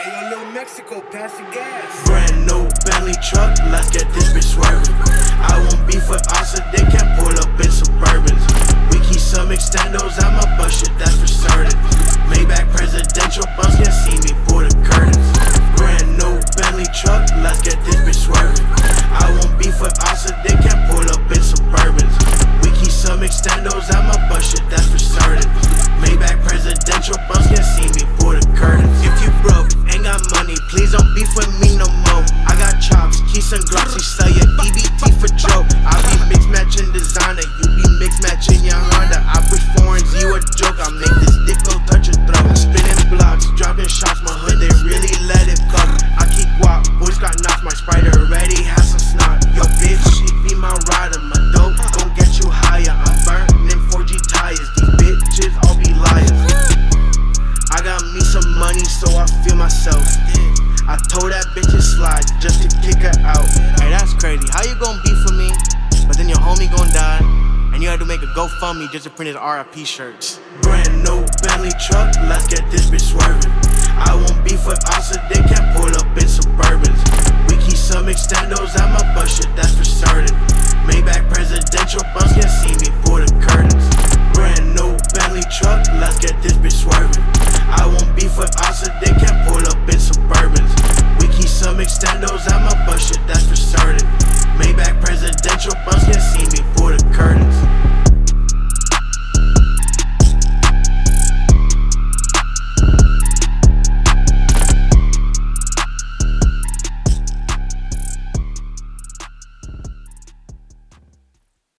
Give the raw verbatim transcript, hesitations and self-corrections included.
Hey, yo, Little Mexico, pass the gas. Brand new Bentley truck, let's get this bitch swerving. I won't beef with us, so they can't pull up in Suburbans. We keep some extendos, I'ma bust shit, that's for certain. Maybach presidential bus can't see me pull the curtains. Brand new Bentley truck, let's get this bitch swerving. I won't beef with us, so they can't pull up in Suburbans. We keep some extendos, I'ma bust shit, that's for certain. Maybach presidential bus can't see me pull the curtains. If you broke, ain't got money, please don't beef with me no more. I got chops, keys and glocks, you sell your E B T for Joe. I be mix matching designer, you be mix matching your Honda. I push foreigns, you a joke, I make this dick go touch your throat. Spinning blocks, dropping shots, my hood, they really let it go. I keep guap, boys got knocked, my spider already has some snot. Yo bitch, she be my rider, my dope gon' get you higher. I'm burnt in four G tires, these bitches all be liars. I got me some money, so I feel myself. I told that bitch to slide just to kick her out. Hey, that's crazy. How you gon' beef for me, but then your homie gon' die, and you had to make a GoFundMe just to print his R I P shirts? Brand new Bentley truck, let's get this bitch swerving. I won't beef with us, so they can't pull up in Suburbans. We keep some extendos, I'ma bust shit, that's for certain. Maybach presidential bus can't see me